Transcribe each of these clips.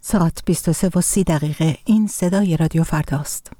ساعت 23:30 این صدای رادیو فرداست.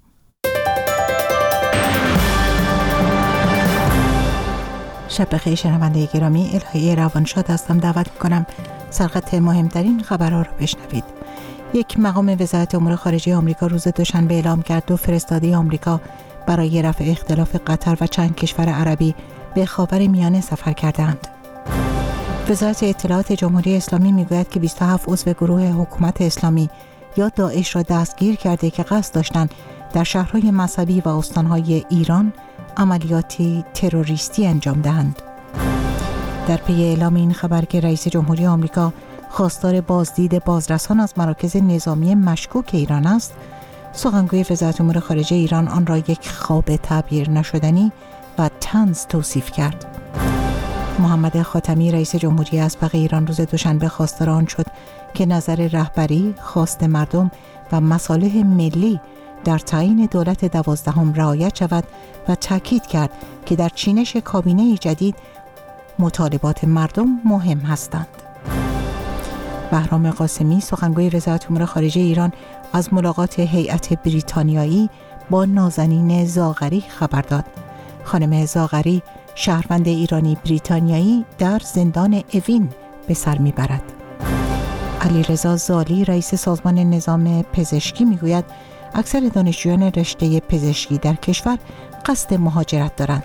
شب بخیر شنونده گرامی، الهی روانشاد هستم. دعوت میکنم سرخط مهمترین خبرها رو بشنوید. یک مقام وزارت امور خارجه آمریکا روز دوشنبه اعلام کرد 2 فرستاده آمریکا برای رفع اختلاف قطر و چند کشور عربی به خاورمیانه سفر کردند. وزارت اطلاعات جمهوری اسلامی میگوید که 27 عضو گروه حکومت اسلامی یا داعش را دستگیر کرده که قصد داشتند در شهرهای مذهبی و استانهای ایران عملیاتی تروریستی انجام دهند. در پی اعلام این خبر که رئیس جمهوری آمریکا خواستار بازدید بازرسان از مراکز نظامی مشکوک ایران است، سخنگوی وزارت امور خارجه ایران آن را یک خواب تعبیر نشدنی و طنز توصیف کرد. محمد خاتمی رئیس جمهوری اسبق ایران روز دوشنبه خواستار آن شد که نظر رهبری، خواست مردم و مصالح ملی در تعیین دولت 12 رعایت شود و تاکید کرد که در چینش کابینه جدید مطالبات مردم مهم هستند. بهرام قاسمی سخنگوی وزارت امور خارجه ایران از ملاقات هیئت بریتانیایی با نازنین زاغری خبر داد. خانم زاغری شهروند ایرانی بریتانیایی در زندان اوین به سر میبرد. علیرضا زالی رئیس سازمان نظام پزشکی میگوید اکثر دانشجویان رشته پزشکی در کشور قصد مهاجرت دارند.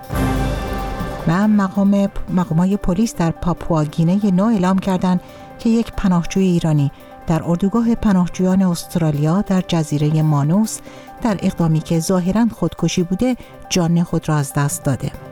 و مقامات پلیس در پاپوآگینه نو اعلام کردند که یک پناهجوی ایرانی در اردوگاه پناهجویان استرالیا در جزیره مانوس در اقدامی که ظاهراً خودکشی بوده جان خود را از دست داده.